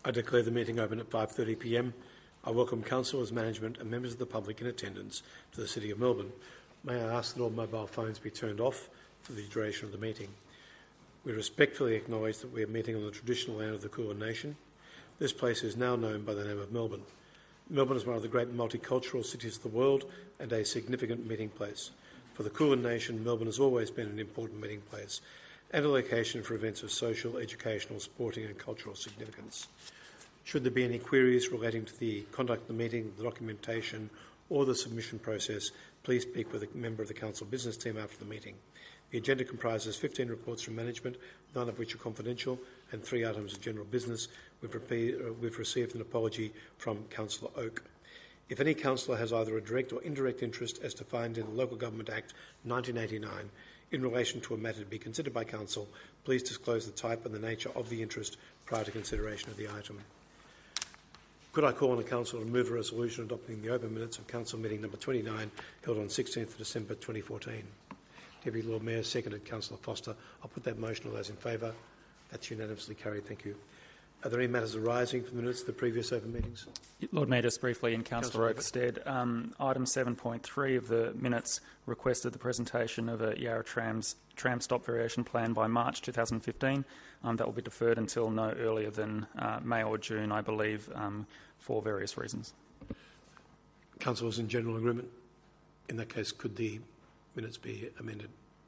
I declare the meeting open at 5:30 p.m. I welcome councillors, management and members of the public in attendance to the City of Melbourne. May I ask that all mobile phones be turned off for the duration of the meeting. We respectfully acknowledge that we are meeting on the traditional land of the Kulin Nation. This place is now known by the name of Melbourne. Melbourne is one of the great multicultural cities of the world and a significant meeting place. For the Kulin Nation, Melbourne has always been an important meeting place and a location for events of social, educational, sporting and cultural significance. Should there be any queries relating to the conduct of the meeting, the documentation or the submission process, please speak with a member of the Council business team after the meeting. The agenda comprises 15 reports from management, none of which are confidential, and 3 items of general business. We've received an apology from Councillor Oak. If any councillor has either a direct or indirect interest as defined in the Local Government Act 1989 in relation to a matter to be considered by Council, please disclose the type and the nature of the interest prior to consideration of the item. Could I call on the Council to move a resolution adopting the open minutes of Council meeting number 29 held on 16th of December 2014? Deputy Lord Mayor, seconded Councillor Foster. I'll put that motion. All those in favour? That's unanimously carried. Thank you. Are there any matters arising from the minutes of the previous open meetings? Lord Mayor, just briefly in Councillor Oak's stead, item 7.3 of the minutes requested the presentation of a Yarra tram stop variation plan by March 2015. That will be deferred until no earlier than May or June, I believe, for various reasons. Councillors in general agreement? In that case, could the minutes be amended?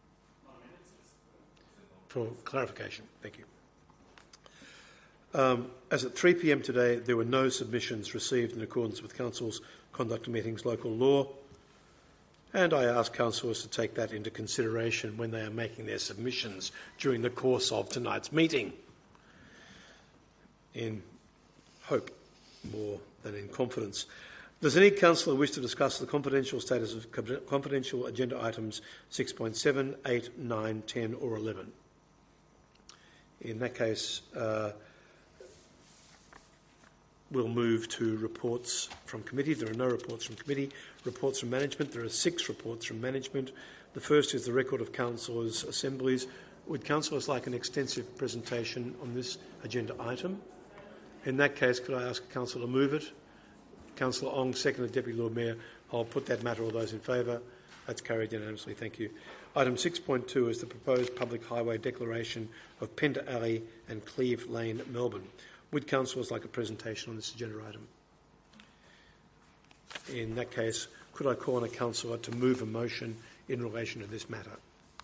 For clarification. Thank you. As at 3 p.m. today, there were no submissions received in accordance with Council's Conduct of Meetings local law, and I ask councillors to take that into consideration when they are making their submissions during the course of tonight's meeting, in hope more than in confidence. Does any councillor wish to discuss the confidential status of confidential agenda items 6.7, 8, 9, 10 or 11? In that case, we'll move to reports from committee. There are no reports from committee. Reports from management. There are 6 reports from management. The first is the record of councillors' assemblies. Would councillors like an extensive presentation on this agenda item? In that case, could I ask a councillor to move it? Councillor Ong, seconded Deputy Lord Mayor. I'll put that matter. All those in favour? That's carried unanimously. Thank you. Item 6.2 is the proposed public highway declaration of Pender Alley and Cleve Lane, Melbourne. Would councillors like a presentation on this agenda item? In that case, could I call on a councillor to move a motion in relation to this matter?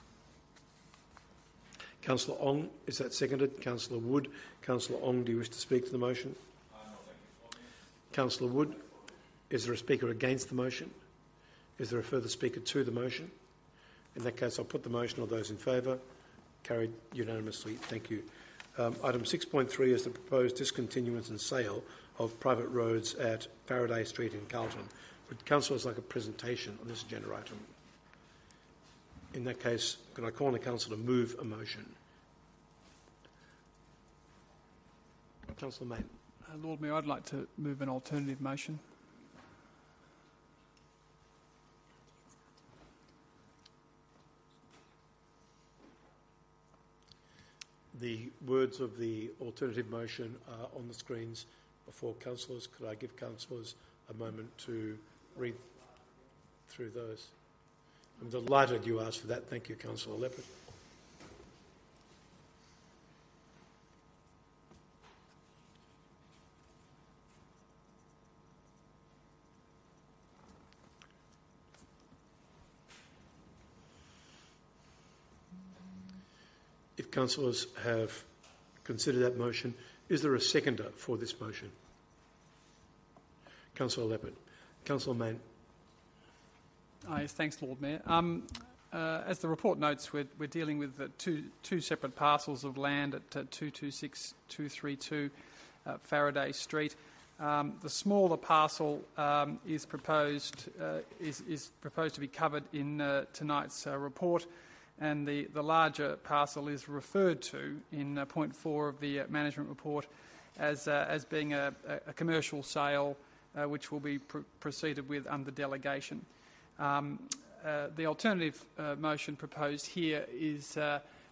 Councillor Ong, is that seconded? Councillor Wood. Councillor Ong, do you wish to speak to the motion? Councillor Wood, is there a speaker against the motion? Is there a further speaker to the motion? In that case, I'll put the motion. All those in favour? Carried unanimously. Thank you. Item 6.3 is the proposed discontinuance and sale of private roads at Faraday Street in Carlton. Would councillors like a presentation on this agenda item? In that case, can I call on the council to move a motion? Councillor Mayne. Lord Mayor, I'd like to move an alternative motion. The words of the alternative motion are on the screens before councillors. Could I give councillors a moment to read through those? I'm delighted you asked for that. Thank you, Councillor Leppard. If councillors have considered that motion, is there a seconder for this motion? Councillor Leppard. Councillor Mayne. Yes, thanks, Lord Mayor. As the report notes, we're dealing with two separate parcels of land at 226232 Faraday Street. The smaller parcel is proposed to be covered in tonight's report, and the larger parcel is referred to in point 4 of the management report as being a commercial sale, which will be proceeded with under delegation. The alternative motion proposed here is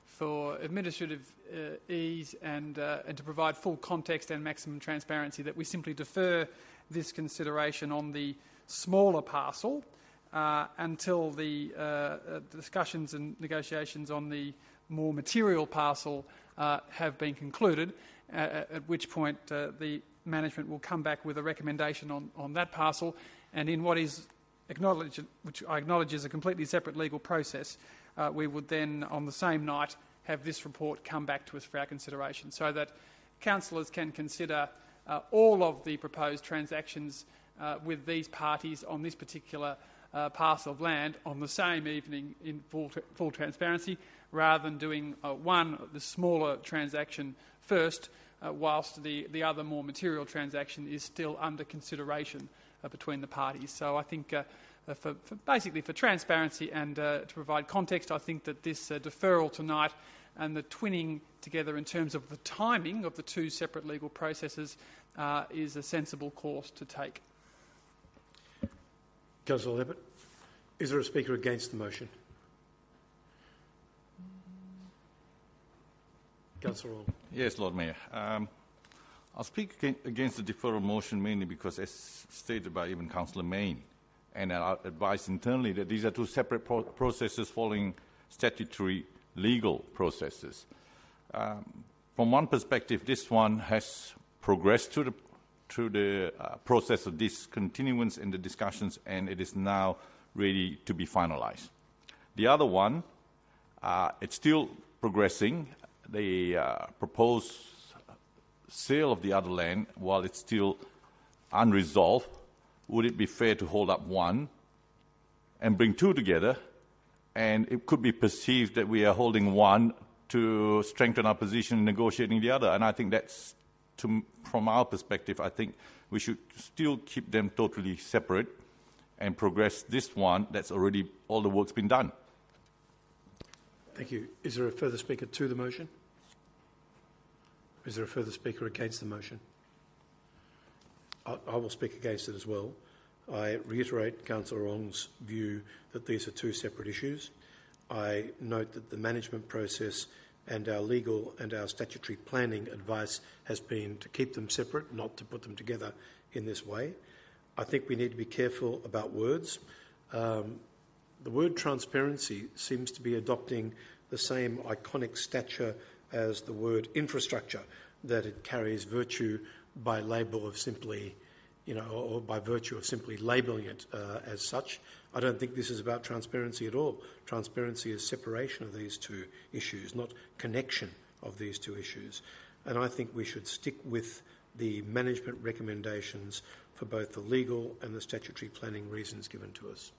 for administrative ease and to provide full context and maximum transparency, that we simply defer this consideration on the smaller parcel until the discussions and negotiations on the more material parcel have been concluded, at which point the management will come back with a recommendation on that parcel, and in what is acknowledged, which I acknowledge is a completely separate legal process, we would then, on the same night, have this report come back to us for our consideration, so that councillors can consider all of the proposed transactions with these parties on this particular parcel of land on the same evening in full transparency, rather than doing the smaller transaction first, whilst the other more material transaction is still under consideration between the parties. So I think basically for transparency and to provide context, I think that this deferral tonight and the twinning together in terms of the timing of the two separate legal processes is a sensible course to take. Councillor Leppert, is there a speaker against the motion? Councillor Wong. Yes, Lord Mayor. I'll speak against the deferral motion mainly because, as stated by even Councillor Mayne, and I advise internally that these are two separate processes following statutory legal processes. From one perspective, this one has progressed through the process of discontinuance in the discussions, and it is now ready to be finalised. The other one, it's still progressing. The proposed sale of the other land, while it's still unresolved, would it be fair to hold up one and bring two together? And it could be perceived that we are holding one to strengthen our position in negotiating the other. And I think that's, from our perspective, I think we should still keep them totally separate and progress this one that's already, all the work's been done. Thank you. Is there a further speaker to the motion? Is there a further speaker against the motion? I will speak against it as well. I reiterate Councillor Wong's view that these are two separate issues. I note that the management process and our legal and our statutory planning advice has been to keep them separate, not to put them together in this way. I think we need to be careful about words. The word transparency seems to be adopting the same iconic stature as the word infrastructure, that it carries virtue by label of simply, or by virtue of simply labelling it as such. I don't think this is about transparency at all. Transparency is separation of these two issues, not connection of these two issues. And I think we should stick with the management recommendations for both the legal and the statutory planning reasons given to us.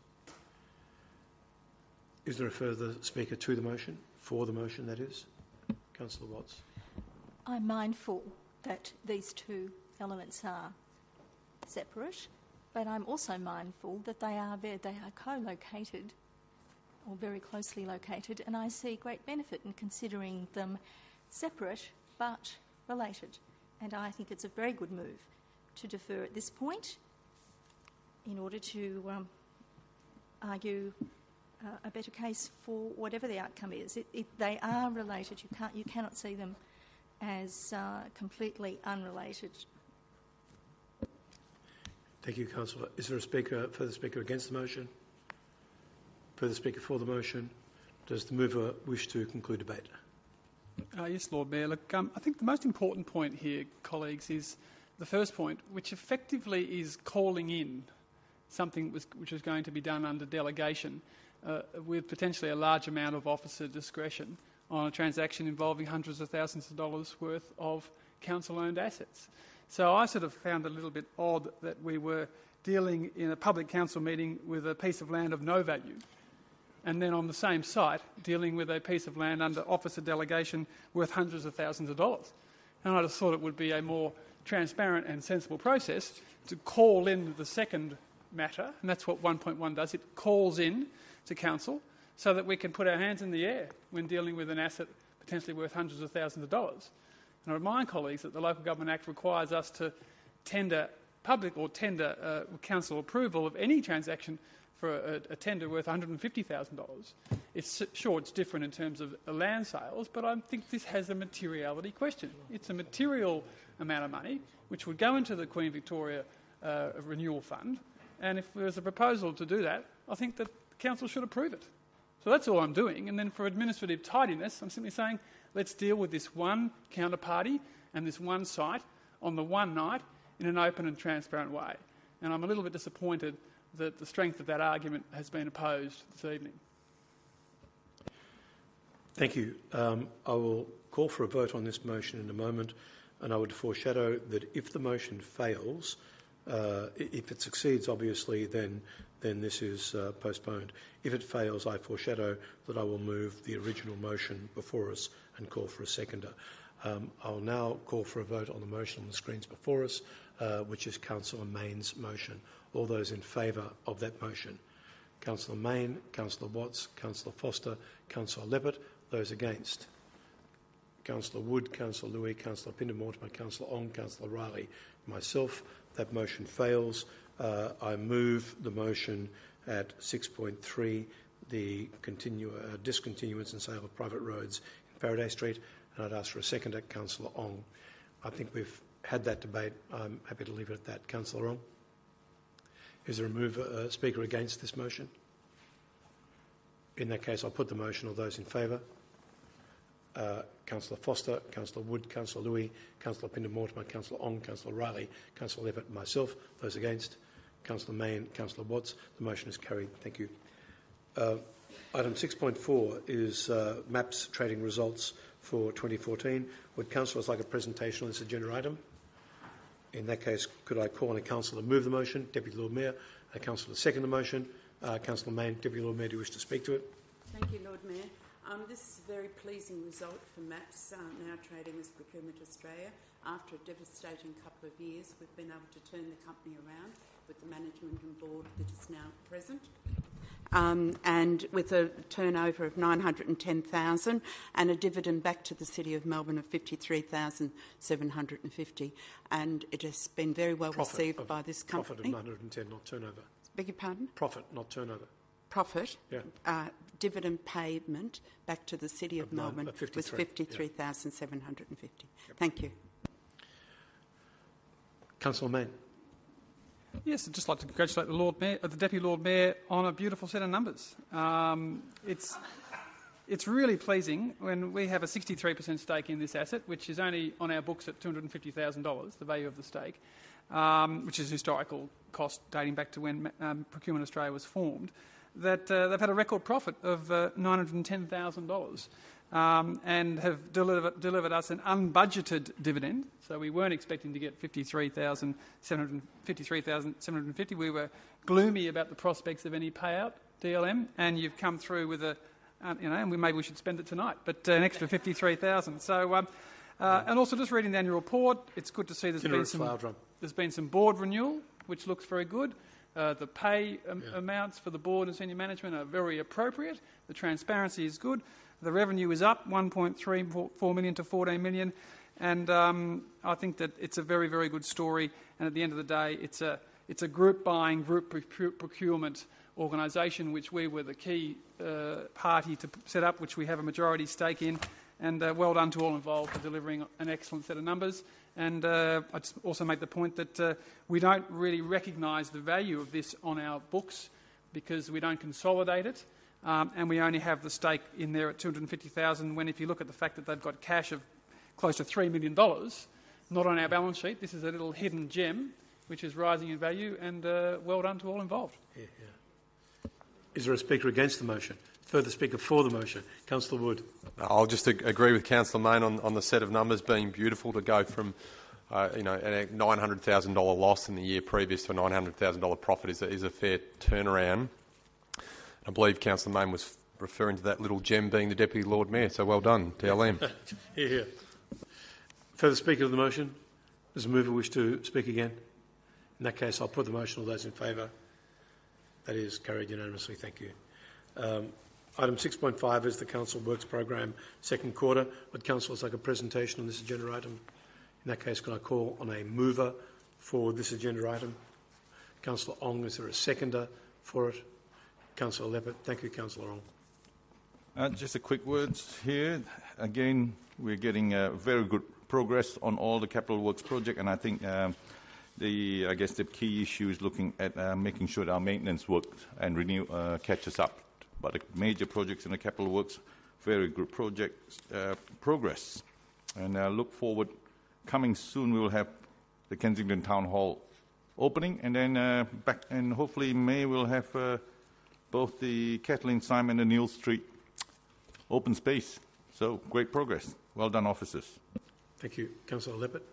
Is there a further speaker to the motion? For the motion, that is? Councillor Watts. I'm mindful that these two elements are separate, but I'm also mindful that they are co-located or very closely located, and I see great benefit in considering them separate but related. And I think it's a very good move to defer at this point in order to argue a better case for whatever the outcome is. They are related. You cannot see them as completely unrelated. Thank you, Councillor. Is there a further speaker against the motion? Further speaker for the motion? Does the mover wish to conclude debate? Yes, Lord Mayor. Look, I think the most important point here, colleagues, is the first point, which effectively is calling in something which is going to be done under delegation with potentially a large amount of officer discretion on a transaction involving hundreds of thousands of dollars worth of council-owned assets. So I sort of found it a little bit odd that we were dealing in a public council meeting with a piece of land of no value, and then on the same site dealing with a piece of land under officer delegation worth hundreds of thousands of dollars. And I just thought it would be a more transparent and sensible process to call in the second matter, and that's what 1.1 does. It calls in to council so that we can put our hands in the air when dealing with an asset potentially worth hundreds of thousands of dollars. And I remind colleagues that the Local Government Act requires us to tender public or tender council approval of any transaction for a tender worth $150,000. It's different in terms of land sales, but I think this has a materiality question. It's a material amount of money which would go into the Queen Victoria Renewal Fund, and if there's a proposal to do that, I think that the council should approve it. So that's all I'm doing. And then for administrative tidiness, I'm simply saying let's deal with this one counterparty and this one site on the one night in an open and transparent way. And I'm a little bit disappointed that the strength of that argument has been opposed this evening. Thank you. I will call for a vote on this motion in a moment, and I would foreshadow that if the motion fails, if it succeeds, obviously, then this is postponed. If it fails, I foreshadow that I will move the original motion before us and call for a seconder. I'll now call for a vote on the motion on the screens before us, which is Councillor Mayne's motion. All those in favour of that motion? Councillor Mayne, Councillor Watts, Councillor Foster, Councillor Leppert. Those against? Councillor Wood, Councillor Lui, Councillor Pinder-Mortimer, Councillor Ong, Councillor Riley, myself. That motion fails. I move the motion at 6.3, the discontinuance and sale of private roads in Faraday Street, and I'd ask for a second at Councillor Ong. I think we've had that debate. I'm happy to leave it at that. Councillor Ong? Is there a speaker against this motion? In that case, I'll put the motion. All those in favour? Councillor Foster, Councillor Wood, Councillor Lui, Councillor Pinder-Mortimer, Councillor Ong, Councillor Riley, Councillor Leppert, myself. Those against? Councillor Mayne, Councillor Watts. The motion is carried. Thank you. Item 6.4 is MAPS trading results for 2014. Would councillors like a presentation on this agenda item? In that case, could I call on a councillor to move the motion? Deputy Lord Mayor. A councillor to second the motion. Councillor Mayne, Deputy Lord Mayor, do you wish to speak to it? Thank you, Lord Mayor. This is a very pleasing result for MAPS, now trading as Procurement Australia. After a devastating couple of years, we've been able to turn the company around with the management and board that is now present. And with a turnover of $910,000 and a dividend back to the City of Melbourne of $53,750. And it has been very well received by this company. Profit of 910, not turnover. Beg your pardon? Profit, not turnover. Profit, yeah. Dividend payment back to the City of Melbourne was $53,750. Yep. Thank you. Councillor Mayne. Yes, I'd just like to congratulate the Lord Mayor, the Deputy Lord Mayor, on a beautiful set of numbers. It's really pleasing when we have a 63% stake in this asset, which is only on our books at $250,000, the value of the stake, which is historical cost dating back to when Procurement Australia was formed, that they've had a record profit of $910,000 and have delivered us an unbudgeted dividend. So we weren't expecting to get $53,750. We were gloomy about the prospects of any payout, DLM, and you've come through with and maybe we should spend it tonight, but an extra $53,000. So, and also just reading the annual report, it's good to see there's been some board renewal, which looks very good. The pay amounts for the board and senior management are very appropriate. The transparency is good. The revenue is up $1.34 million to $14 million, and I think that it's a very, very good story. And at the end of the day, it's a group buying, group procurement organisation, which we were the key party to set up, which we have a majority stake in. And well done to all involved for delivering an excellent set of numbers. And I'd also make the point that we don't really recognise the value of this on our books because we don't consolidate it. And we only have the stake in there at $250,000 when if you look at the fact that they've got cash of close to $3 million, not on our balance sheet, this is a little hidden gem which is rising in value, and well done to all involved. Yeah. Is there a speaker against the motion? Further speaker for the motion? Councillor Wood. I'll just agree with Councillor Mayne on the set of numbers being beautiful to go from a $900,000 loss in the year previous to a $900,000 profit is a fair turnaround. I believe Councillor Mayne was referring to that little gem being the Deputy Lord Mayor, so well done, DLM. Yeah. Further speaker to the motion? Does the mover wish to speak again? In that case, I'll put the motion. All those in favour? That is carried unanimously. Thank you. Item 6.5 is the Council Works Program second quarter. Would councillors like a presentation on this agenda item? In that case, can I call on a mover for this agenda item? Councillor Ong, is there a seconder for it? Councillor Leppert. Thank you, Councillor Ong. Just a quick words here. Again, we're getting very good progress on all the capital works project, and I think I guess the key issue is looking at making sure that our maintenance work and renew catches up. But the major projects in the capital works, very good project progress. And look forward, coming soon we will have the Kensington Town Hall opening, and then and hopefully in May we'll have both the Kathleen Syme and the Neil Street open space. So great progress. Well done, officers. Thank you, Councillor Leppert.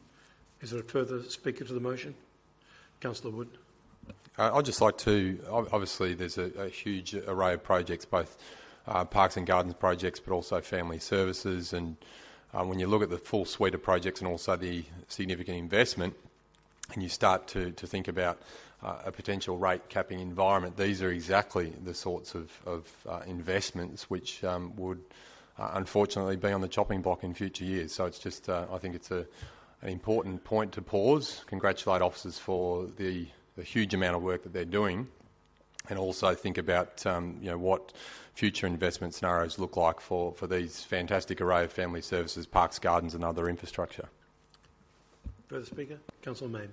Is there a further speaker to the motion? Councillor Wood. I'd just like to, obviously there's a huge array of projects, both parks and gardens projects, but also family services. And when you look at the full suite of projects and also the significant investment, and you start to think about a potential rate capping environment, these are exactly the sorts of investments which would unfortunately be on the chopping block in future years. So it's just, I think it's an important point to pause, congratulate officers for the huge amount of work that they're doing, and also think about what future investment scenarios look like for these fantastic array of family services, parks, gardens and other infrastructure. Further speaker? Councillor Mayne.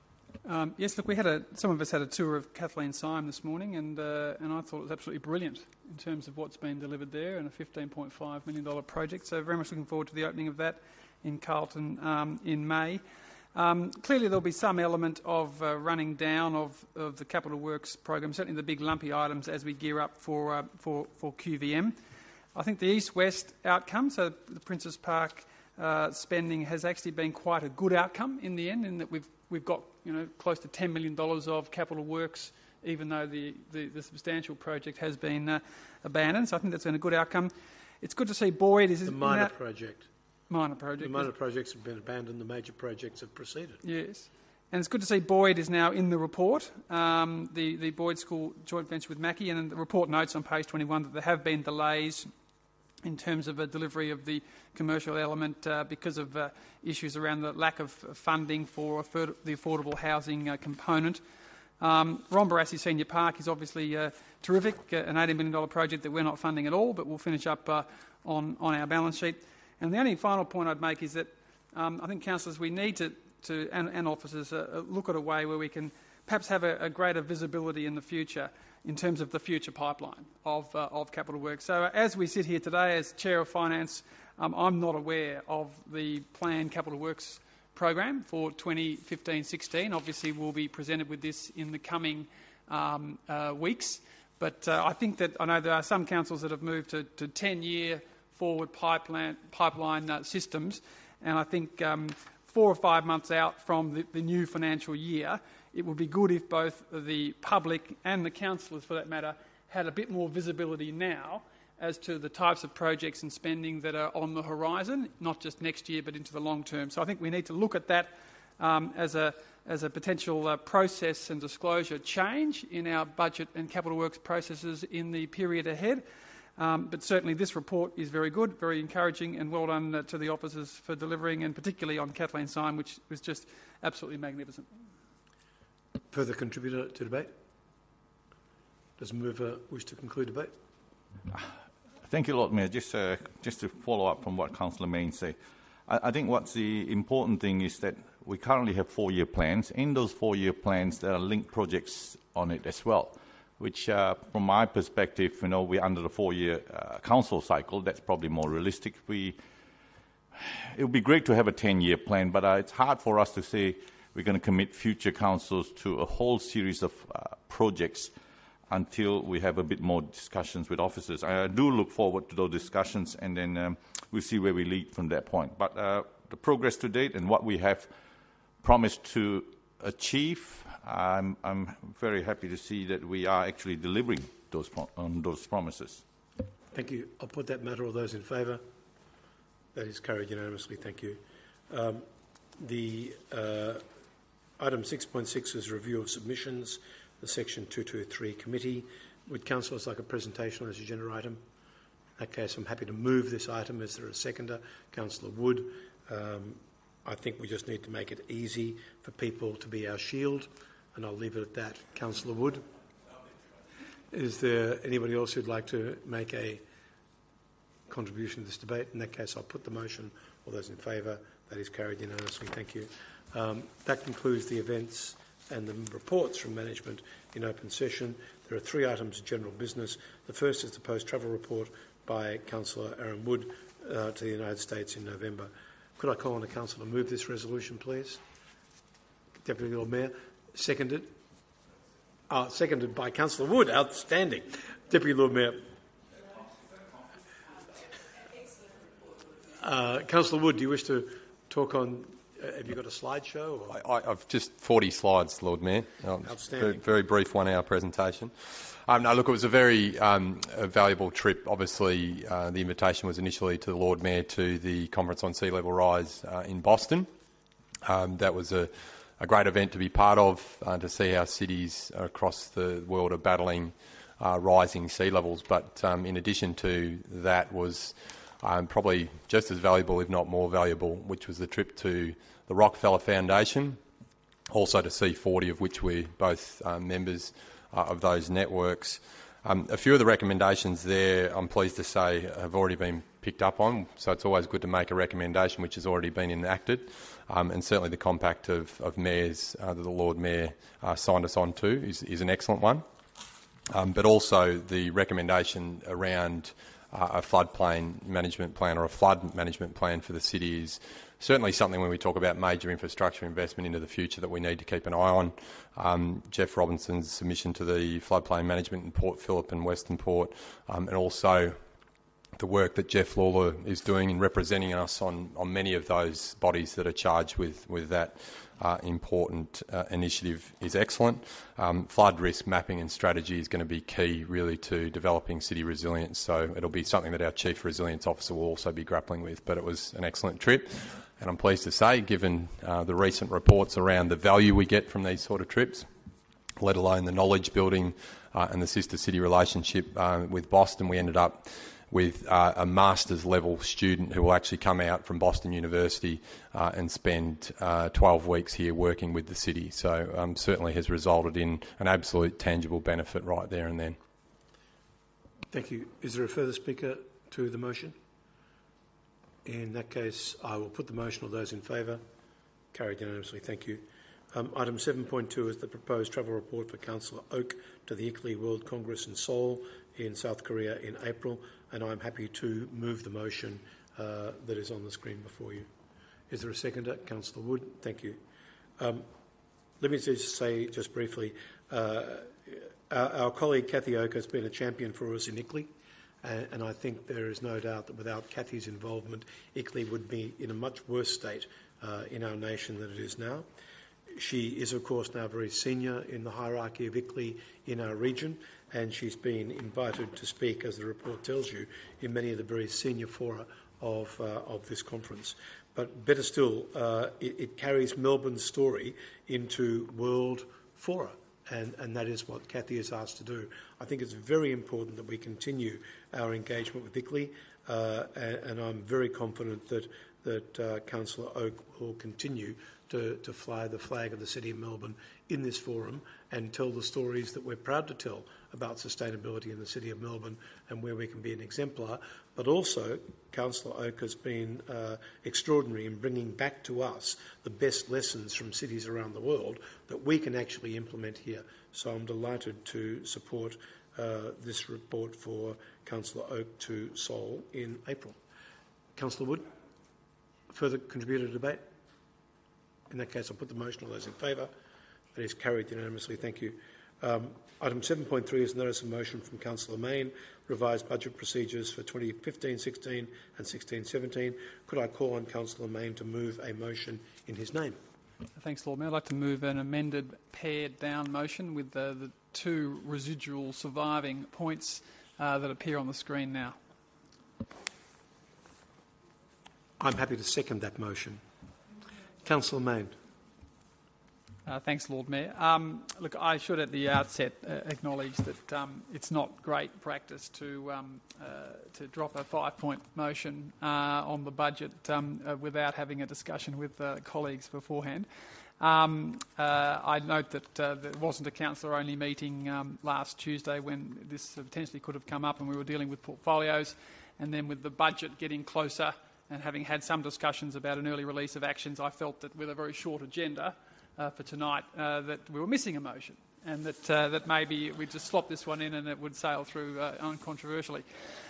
Yes, look, some of us had a tour of Kathleen Syme this morning, and I thought it was absolutely brilliant in terms of what's been delivered there, and a $15.5 million project. So very much looking forward to the opening of that in Carlton in May. Clearly there'll be some element of running down of the capital works program, certainly the big lumpy items as we gear up for QVM. I think the east-west outcome, so the Princes Park spending has actually been quite a good outcome in the end, in that we've got close to $10 million of capital works, even though the substantial project has been abandoned. So I think that's been a good outcome. It's good to see Boyd is the minor project. Minor project. The minor projects have been abandoned. The major projects have proceeded. Yes. And it's good to see Boyd is now in the report, the Boyd School joint venture with Mackie, and the report notes on page 21 that there have been delays in terms of a delivery of the commercial element because of issues around the lack of funding for the affordable housing component. Rombarassi Senior Park is obviously terrific, an $80 million project that we're not funding at all, but we'll finish up on our balance sheet. And the only final point I'd make is that I think, councillors, we need to and officers look at a way where we can perhaps have a greater visibility in the future in terms of the future pipeline of capital works. So as we sit here today, as Chair of Finance, I'm not aware of the planned capital works program for 2015-16. Obviously, we'll be presented with this in the coming weeks. But I think that I know there are some councils that have moved to 10-year forward pipeline systems, and I think 4 or 5 months out from the new financial year, it would be good if both the public and the councillors, for that matter, had a bit more visibility now as to the types of projects and spending that are on the horizon, not just next year but into the long term. So I think we need to look at that as a potential process and disclosure change in our budget and capital works processes in the period ahead. But certainly this report is very good, very encouraging, and well done to the officers for delivering, and particularly on Kathleen Syme, which was just absolutely magnificent. Further contributor to debate? Does the mover wish to conclude debate? Thank you, Lord Mayor. Just to follow up from what Councillor Mayne said, I think what's the important thing is that we currently have 4-year plans. In those 4-year plans, there are linked projects on it as well, which, from my perspective, we're under the 4-year council cycle. That's probably more realistic. It would be great to have a 10-year plan, but it's hard for us to say we're going to commit future councils to a whole series of projects until we have a bit more discussions with officers. I do look forward to those discussions, and then we'll see where we lead from that point. But the progress to date and what we have promised to achieve, I'm very happy to see that we are actually delivering on those promises. Thank you. I'll put that matter. All those in favour? That is carried unanimously. Thank you. The item 6.6 is review of submissions. The Section 223 committee. Would councillors like a presentation on this agenda item? In that case, I'm happy to move this item. Is there a seconder? Councillor Wood. I think we just need to make it easy for people to be our shield, and I'll leave it at that. Councillor Wood. Is there anybody else who'd like to make a contribution to this debate? In that case, I'll put the motion. All those in favour? That is carried unanimously. Thank you. That concludes the events and the reports from management in open session. There are 3 items of general business. The first is the post-travel report by Councillor Aaron Wood to the United States in November. Could I call on the Council to move this resolution, please? Deputy Lord Mayor. Seconded. Seconded by Councillor Wood. Outstanding. Deputy Lord Mayor. Councillor Wood, do you wish to talk on... have you got a slideshow? Or? I've just 40 slides, Lord Mayor. Outstanding. Very brief 1-hour presentation. No, look, it was a very a valuable trip. Obviously, the invitation was initially to the Lord Mayor to the Conference on Sea Level Rise in Boston. That was a great event to be part of, to see how cities across the world are battling rising sea levels. But in addition to that was probably just as valuable, if not more valuable, which was the trip to the Rockefeller Foundation, also to C40, of which we're both members of those networks. A few of the recommendations there, I'm pleased to say, have already been picked up on, so it's always good to make a recommendation which has already been enacted, and certainly the compact of mayors that the Lord Mayor signed us on to is an excellent one. But also the recommendation around a floodplain management plan or a flood management plan for the city is certainly something when we talk about major infrastructure investment into the future that we need to keep an eye on. Jeff Robinson's submission to the floodplain management in Port Phillip and Western Port, and also the work that Jeff Lawler is doing in representing us on many of those bodies that are charged with that important initiative is excellent. Flood risk mapping and strategy is going to be key really to developing city resilience, so it'll be something that our Chief Resilience Officer will also be grappling with. But it was an excellent trip, and I'm pleased to say, given the recent reports around the value we get from these sort of trips, let alone the knowledge building and the sister city relationship with Boston, we ended up with a master's level student who will actually come out from Boston University and spend 12 weeks here working with the city. So certainly has resulted in an absolute tangible benefit right there and then. Thank you. Is there a further speaker to the motion? In that case, I will put the motion. All those in favour? Carried unanimously. Thank you. Item 7.2 is the proposed travel report for Councillor Oak to the ICLEI World Congress in Seoul in South Korea in April, and I'm happy to move the motion that is on the screen before you. Is there a seconder? Councillor Wood. Thank you. Let me just say just briefly, our colleague Cathy Oak has been a champion for us in ICLEI, and I think there is no doubt that without Cathy's involvement, ICLEI would be in a much worse state in our nation than it is now. She is, of course, now very senior in the hierarchy of ICLEI in our region, and she's been invited to speak, as the report tells you, in many of the very senior fora of this conference. But better still, it carries Melbourne's story into world fora, and that is what Cathy is asked to do. I think it's very important that we continue our engagement with ICLEI, and I'm very confident that Councillor Oak will continue to fly the flag of the City of Melbourne in this forum and tell the stories that we're proud to tell about sustainability in the City of Melbourne and where we can be an exemplar. But also, Councillor Oak has been extraordinary in bringing back to us the best lessons from cities around the world that we can actually implement here. So I'm delighted to support this report for Councillor Oak to Seoul in April. Councillor Wood, further contributor to debate? In that case, I'll put the motion. All those in favour? That is carried unanimously. Thank you. Item 7.3 is notice of motion from Councillor Mayne, revised budget procedures for 2015-16 and 16-17. Could I call on Councillor Mayne to move a motion in his name? Thanks, Lord Mayor. I'd like to move an amended pared down motion with the two residual surviving points that appear on the screen now. I'm happy to second that motion. Councillor Mayne. Thanks, Lord Mayor. Look, I should at the outset acknowledge that it's not great practice to drop a 5-point motion on the budget without having a discussion with colleagues beforehand. I note that there wasn't a councillor-only meeting last Tuesday when this potentially could have come up, and we were dealing with portfolios, and then with the budget getting closer and having had some discussions about an early release of actions, I felt that with a very short agenda for tonight, that we were missing a motion, and that maybe we'd just slot this one in and it would sail through uncontroversially.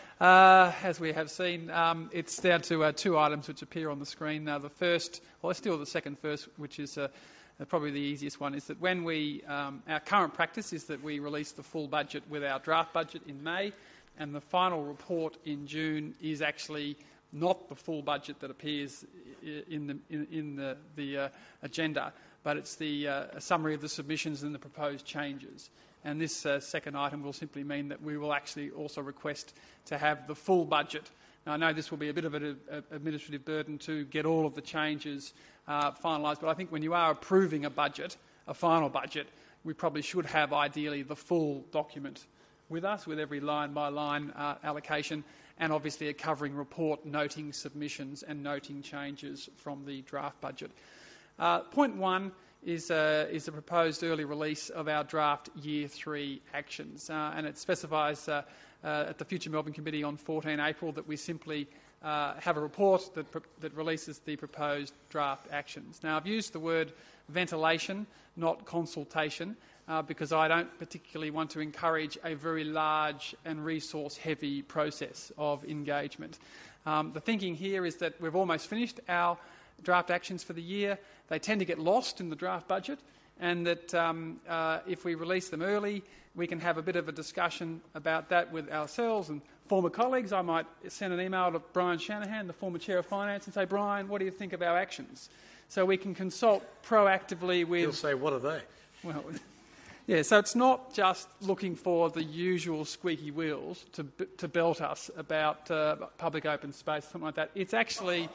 As we have seen, it's down to 2 items which appear on the screen. The first, well, let's deal with the second first, which is probably the easiest one, is that when we, our current practice is that we release the full budget with our draft budget in May, and the final report in June is actually not the full budget that appears in the agenda, but it's the summary of the submissions and the proposed changes. And this second item will simply mean that we will actually also request to have the full budget. Now, I know this will be a bit of an administrative burden to get all of the changes finalised, but I think when you are approving a budget, a final budget, we probably should have ideally the full document with us, with every line-by-line allocation, and obviously a covering report noting submissions and noting changes from the draft budget. Point 1 is a proposed early release of our draft Year 3 actions, and it specifies at the Future Melbourne Committee on 14 April that we simply have a report that releases the proposed draft actions. Now, I've used the word ventilation, not consultation, because I don't particularly want to encourage a very large and resource-heavy process of engagement. The thinking here is that we've almost finished our draft actions for the year. They tend to get lost in the draft budget, and that if we release them early, we can have a bit of a discussion about that with ourselves and former colleagues. I might send an email to Brian Shanahan, the former Chair of Finance, and say, Brian, what do you think of our actions? So we can consult proactively with... He'll say, what are they? Well, yeah, so it's not just looking for the usual squeaky wheels to belt us about public open space, something like that. It's actually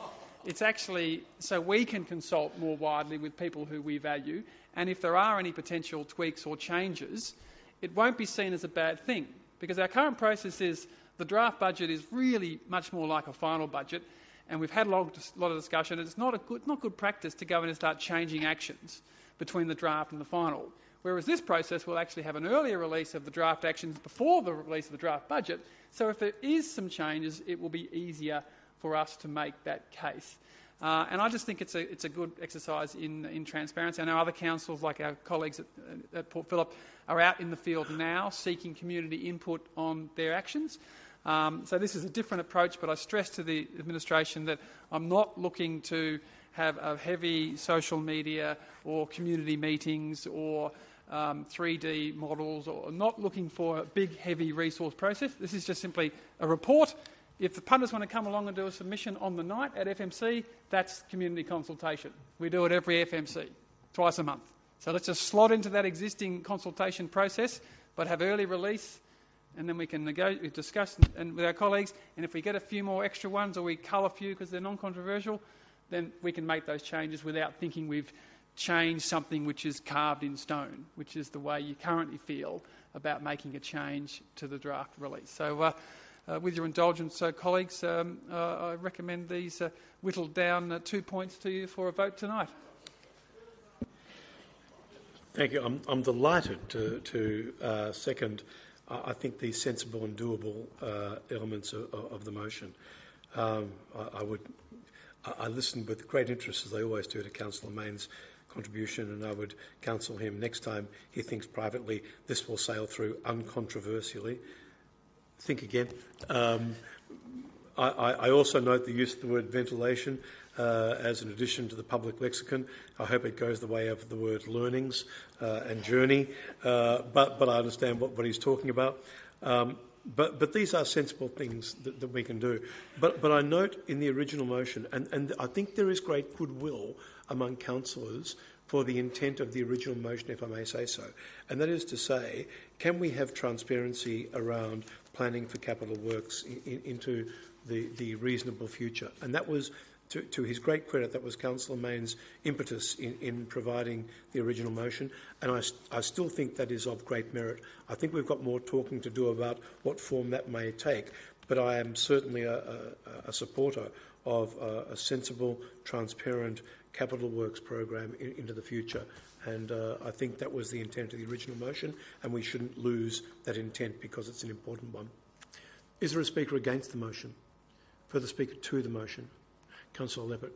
so we can consult more widely with people who we value, and if there are any potential tweaks or changes, it won't be seen as a bad thing, because our current process is the draft budget is really much more like a final budget, and we've had a lot of discussion, and it's not good practice to go in and start changing actions between the draft and the final. Whereas this process will actually have an earlier release of the draft actions before the release of the draft budget, so if there is some changes, it will be easier for us to make that case. And I just think it's a good exercise in transparency. I know other councils, like our colleagues at Port Phillip, are out in the field now seeking community input on their actions. So this is a different approach, but I stress to the administration that I'm not looking to have a heavy social media or community meetings or 3D models, or not looking for a big, heavy resource process. This is just simply a report. If the punters want to come along and do a submission on the night at FMC, that's community consultation. We do it every FMC, twice a month. So let's just slot into that existing consultation process, but have early release, and then we can discuss with our colleagues, and if we get a few more extra ones or we cull a few because they're non-controversial, then we can make those changes without thinking we've changed something which is carved in stone, which is the way you currently feel about making a change to the draft release. So with your indulgence, colleagues, I recommend these whittled down 2 points to you for a vote tonight. Thank you. I'm delighted to second, I think, the sensible and doable elements of the motion. I listened with great interest, as I always do, to Councillor Mayne's contribution, and I would counsel him next time he thinks privately this will sail through uncontroversially. Think again. I also note the use of the word ventilation as an addition to the public lexicon. I hope it goes the way of the word learnings and journey, but I understand what he's talking about. But these are sensible things that we can do. But I note in the original motion, and I think there is great goodwill among councillors for the intent of the original motion, if I may say so. And that is to say, can we have transparency around planning for capital works into the reasonable future? And that was to his great credit, that was Councillor Mayne's impetus in providing the original motion, and I still think that is of great merit. I think we've got more talking to do about what form that may take, but I am certainly a supporter of a sensible, transparent capital works program into the future. And I think that was the intent of the original motion, and we shouldn't lose that intent because it's an important one. Is there a speaker against the motion? Further speaker to the motion? Councillor Leppert.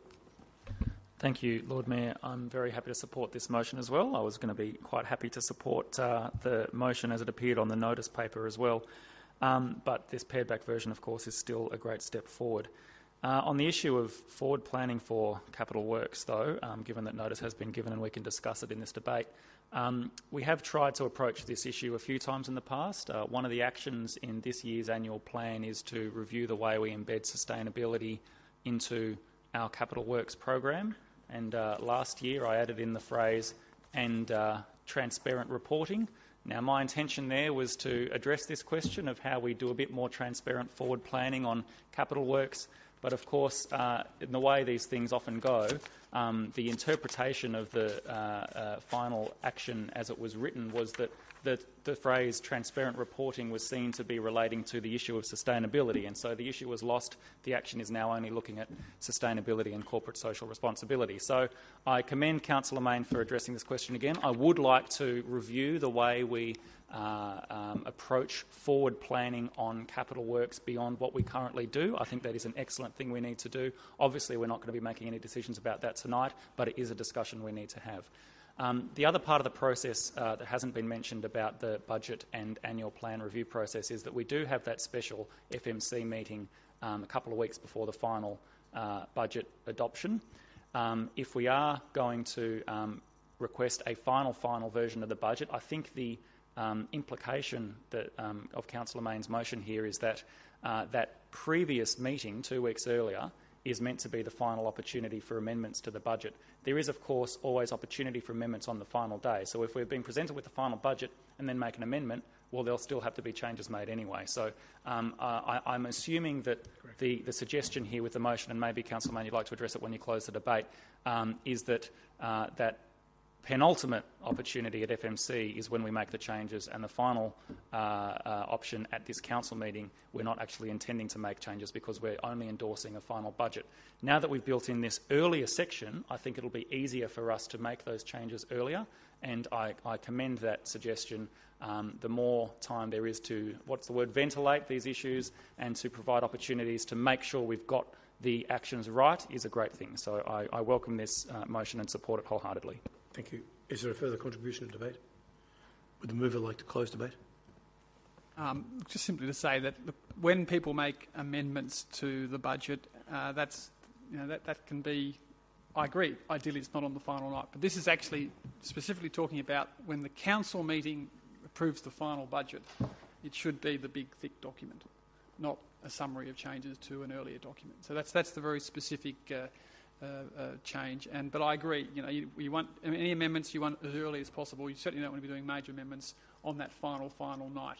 Thank you, Lord Mayor. I'm very happy to support this motion as well. I was going to be quite happy to support the motion as it appeared on the notice paper as well. But this pared-back version, of course, is still a great step forward. On the issue of forward planning for capital works, though, given that notice has been given and we can discuss it in this debate, we have tried to approach this issue a few times in the past. One of the actions in this year's annual plan is to review the way we embed sustainability into our capital works program. And last year I added in the phrase, and transparent reporting. Now, my intention there was to address this question of how we do a bit more transparent forward planning on capital works. But of course, in the way these things often go, the interpretation of the final action as it was written was that the phrase transparent reporting was seen to be relating to the issue of sustainability, and so the issue was lost. The action is now only looking at sustainability and corporate social responsibility. So I commend Councillor Mayne for addressing this question again. I would like to review the way we approach forward planning on capital works beyond what we currently do. I think that is an excellent thing we need to do. Obviously, we're not going to be making any decisions about that tonight, but it is a discussion we need to have. The other part of the process that hasn't been mentioned about the budget and annual plan review process is that we do have that special FMC meeting a couple of weeks before the final budget adoption. If we are going to request a final version of the budget, I think the implication that, of Councillor Mayne's motion here is that that previous meeting 2 weeks earlier is meant to be the final opportunity for amendments to the budget. There is, of course, always opportunity for amendments on the final day. So if we've been presented with the final budget and then make an amendment, well, there'll still have to be changes made anyway. So I'm assuming that the suggestion here with the motion, and maybe Councillor Mayne, you'd like to address it when you close the debate, is that that penultimate opportunity at FMC is when we make the changes, and the final option at this council meeting, we're not actually intending to make changes because we're only endorsing a final budget. Now that we've built in this earlier section, I think it'll be easier for us to make those changes earlier, and I commend that suggestion. The more time there is to, ventilate these issues and to provide opportunities to make sure we've got the actions right is a great thing. So I welcome this motion and support it wholeheartedly. Thank you. Is there a further contribution to debate? Would the mover like to close debate? Just simply to say that when people make amendments to the budget, that can be. I agree. Ideally, it's not on the final night, but this is actually specifically talking about when the council meeting approves the final budget. It should be the big, thick document, not a summary of changes to an earlier document. So that's the very specific change. But I agree. You want any amendments you want as early as possible. You certainly don't want to be doing major amendments on that final night.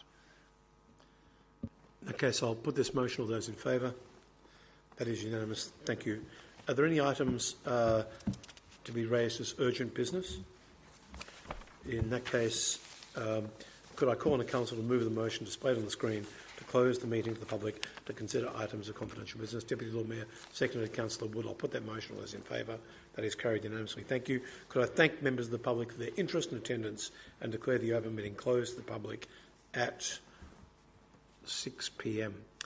Okay, so I'll put this motion. All those in favour? That is unanimous. Thank you. Are there any items to be raised as urgent business? In that case, could I call on the council to move the motion displayed on the screen to close the meeting to the public to consider items of confidential business? Deputy Lord Mayor, seconded Councillor Wood. I'll put that motion. All those in favour? That is carried unanimously. Thank you. Could I thank members of the public for their interest and attendance and declare the open meeting closed to the public at 6 p.m.